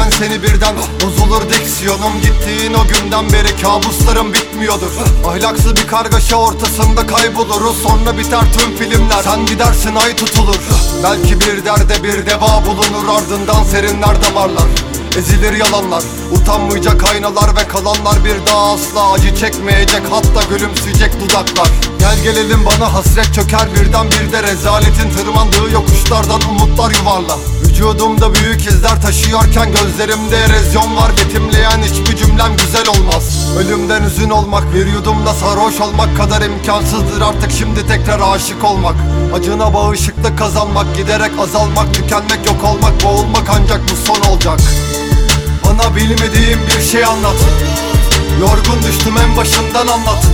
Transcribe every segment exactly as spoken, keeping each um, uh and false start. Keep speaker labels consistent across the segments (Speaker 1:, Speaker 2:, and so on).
Speaker 1: gören seni birden bozulur diksiyonum. Gittiğin o günden beri kabuslarım bitmiyordur. Ahlaksız bir kargaşa ortasında kayboluruz. Sonra biter tüm filmler, sen gidersin ay tutulur. Belki bir derde bir deva bulunur, ardından serinler damarlar. Ezilir yalanlar, utanmayacak aynalar ve kalanlar bir daha asla acı çekmeyecek, hatta gülümseyecek dudaklar. Gel gelelim bana hasret çöker birden, bir de rezaletin tırmandığı yokuşlardan umutlar yuvarla. Vücudumda büyük izler taşıyorken gözlerimde erozyon var. Betimleyen hiçbir cümlem güzel olmaz. Ölümden üzün olmak, bir yudumda sarhoş olmak kadar imkansızdır artık şimdi tekrar aşık olmak. Acına bağışıklık kazanmak, giderek azalmak, tükenmek, yok olmak, boğulmak, ancak bu son olacak. Bana bilmediğim bir şey anlat. Yorgun düştüm en başından anlat.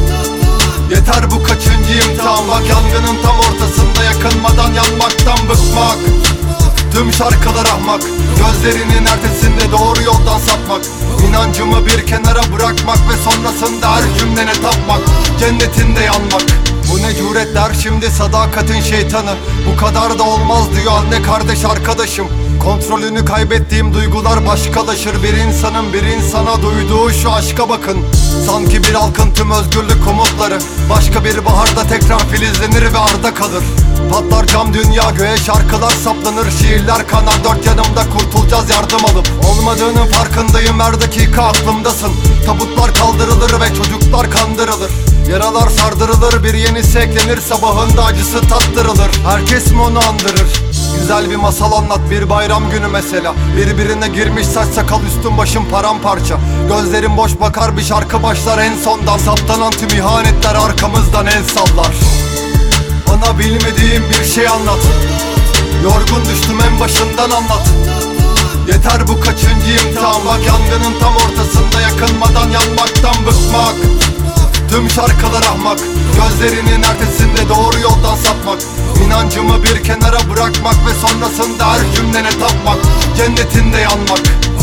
Speaker 1: Yeter bu kaçıncı imtihan, bak yangının tam ortasında yakınmadan yanmaktan bıkmak. Tüm şarkılar ahmak, gözlerinin ertesinde doğru yoldan sapmak. İnancımı bir kenara bırakmak ve sonrasında her cümlene tapmak. Cennetinde yanmak. Bu ne cüretler şimdi sadakatin şeytanı. Bu kadar da olmaz diyor anne, kardeş, arkadaşım. Kontrolünü kaybettiğim duygular başkalaşır. Bir insanın bir insana duyduğu şu aşka bakın. Sanki bir halkın tüm özgürlük umutları başka bir baharda tekrar filizlenir ve arda kalır. Patlar cam dünya, göğe şarkılar saplanır, şiirler kanar, dört yanımda kurtulacağız yardım alıp. Olmadığının farkındayım, her dakika aklımdasın. Tabutlar kaldırılır ve çocuklar kandırılır. Yaralar sardırılır, bir yenisi eklenir, sabahında acısı tattırılır. Herkes mi onu andırır? Güzel bir masal anlat, bir bayram günü mesela. Birbirine girmiş saç sakal, üstüm başım paramparça. Gözlerim boş bakar, bir şarkı başlar en sondan. Saptanan tüm ihanetler arkamızdan el sallar. Bana bilmediğim bir şey anlat. Yorgun düştüm en başından anlat. Yeter bu kaçıncı imtihan, bak yangının tam ortasında yakınmadan yanmaktan bıkmak. Tüm şarkılar ahmak, gözlerinin ertesinde doğru yoldan sapmak. İnancımı bir kenara bırakmak ve sonrasında her cümlene tapmak. Cennetinde yanmak.